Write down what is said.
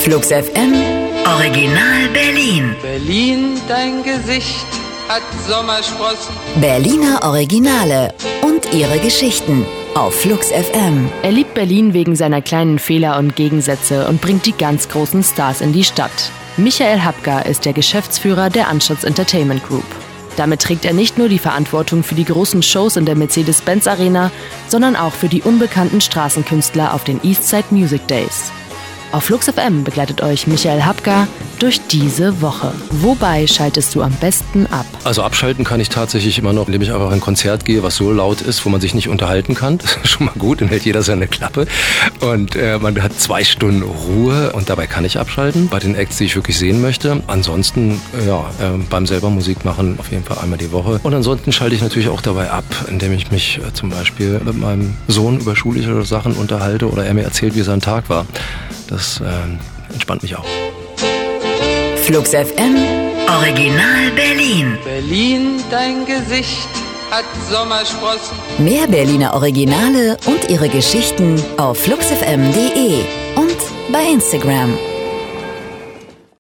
Flux FM Original Berlin. Berlin, dein Gesicht hat Sommersprossen. Berliner Originale und ihre Geschichten auf Flux FM. Er liebt Berlin wegen seiner kleinen Fehler und Gegensätze und bringt die ganz großen Stars in die Stadt. Michael Hapka ist der Geschäftsführer der Anschutz Entertainment Group. Damit trägt er nicht nur die Verantwortung für die großen Shows in der Mercedes-Benz Arena, sondern auch für die unbekannten Straßenkünstler auf den Eastside Music Days. Auf Flux FM begleitet euch Michael Hapka durch diese Woche. Wobei schaltest du am besten ab? Also abschalten kann ich tatsächlich immer noch, indem ich einfach in ein Konzert gehe, was so laut ist, wo man sich nicht unterhalten kann. Das ist schon mal gut, dann hält jeder seine Klappe. Und man hat 2 Stunden Ruhe und dabei kann ich abschalten, bei den Acts, die ich wirklich sehen möchte. Ansonsten, beim selber Musik machen auf jeden Fall einmal die Woche. Und ansonsten schalte ich natürlich auch dabei ab, indem ich mich zum Beispiel mit meinem Sohn über schulische Sachen unterhalte oder er mir erzählt, wie sein Tag war. Das entspannt mich auch. Flux FM Original Berlin. Berlin, dein Gesicht hat Sommersprossen. Mehr Berliner Originale und ihre Geschichten auf fluxfm.de und bei Instagram.